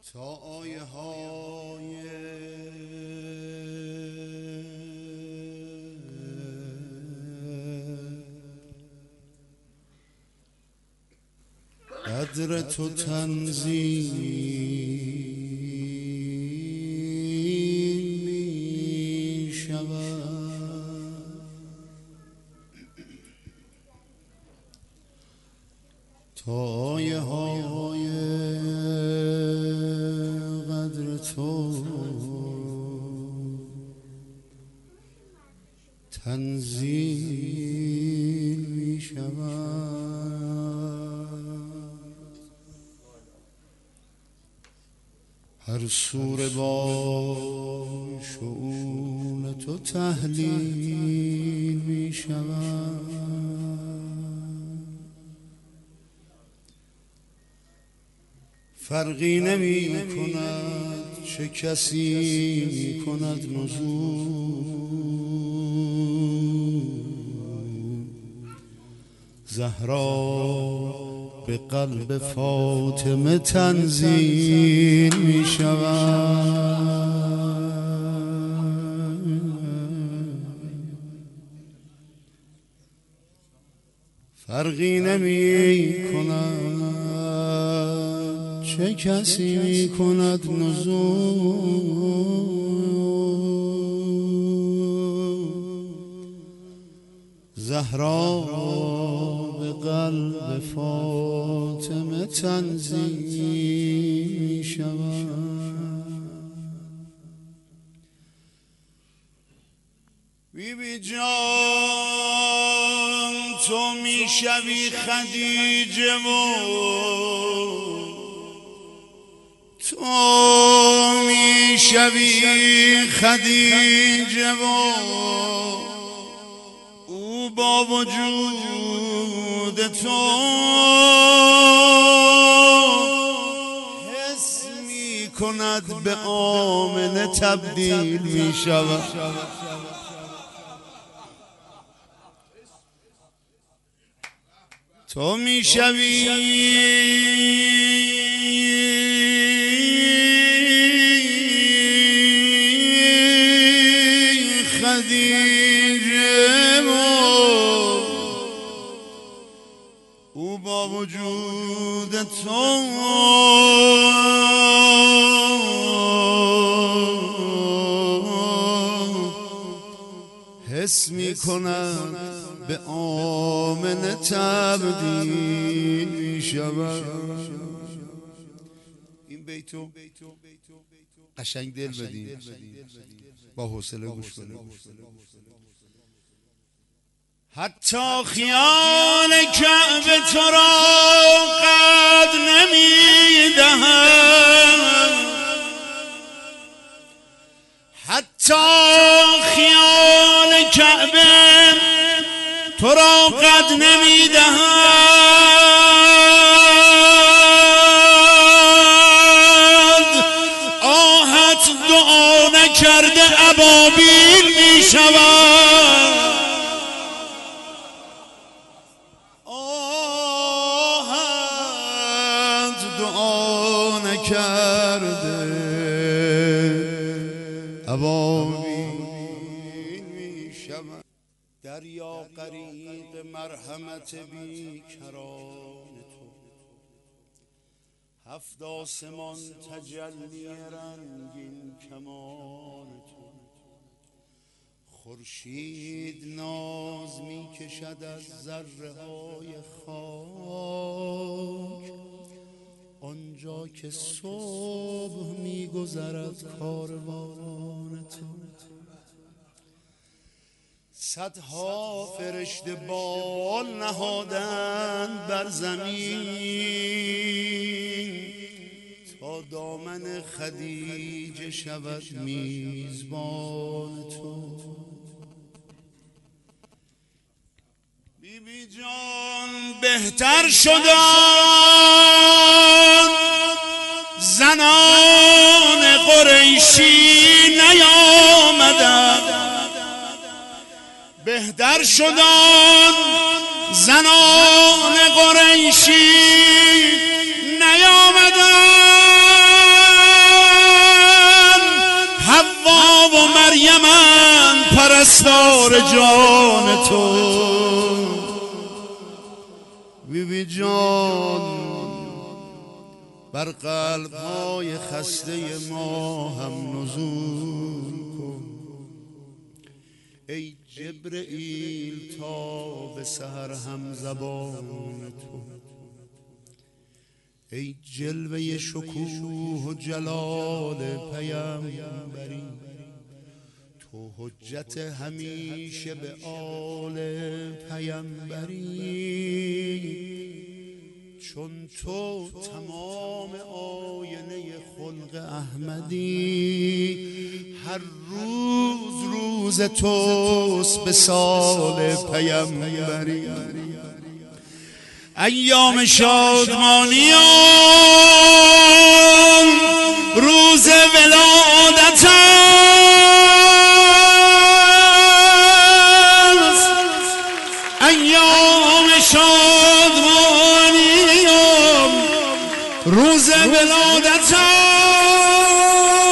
تا آیه های قدر تو تنزیل می شود، تا آیه های قدر تو تنزیل می شود. هر سوره با شؤون تو تحلیل می شود. فرقی نمی کند چه کسی می کند نزول، زهرا به قلب فاطمه تنزیل می شود. فرقی نمی کند چه کسی می کند نزول، زهرا به قلب فاطمه تنزیل می شود. بی بی جان تو می شوی خدیجه و تو می شوی خدیجه و او با وجود تو حس می کند به آمنه تبدیل می شود. تو می شوی خدیجه و او با وجود تو حس می کند به آمنه تبدیل می شود. این بیتو قشنگ دل بدین، با حوصله گوش کنید. حتی خیال کعبه تو را قد نمی دهد، حتی خیال کعبه تو را قد نمی دهد، آهت دعا نکرده ابابیل می شود. آهت دعا نکرده ابابیل می شود. دریا غریق مرحمت بیکران تو، هفت آسمان تجلی رنگین کمان تو، خورشید ناز می کشد از ذره های خاک، آنجا که صبح می گذرد کاروان تو. صدها فرشته بال نهادند بر زمین تا دامن خدیجه شود میزبان تو. بی بی جان بهتر شدند زنان قریشی نیامدند، بهتر شدند زنان قریشی نیامدند، پرستار جان تو بیبی جان، بر قلب‌های خسته ما هم نزول کن. ای جبرئیل تا به سحر هم زبان تو، ای جلوه شکوه و جلال پیامبری، تو حجت همیشه به آل پیامبری. چون تو تمام آینه خلق احمدی، هر روز روز توست به سال پیامبری. ایام شادمانیان روز ولادت است، ایام شادمانیان روز ولادت است.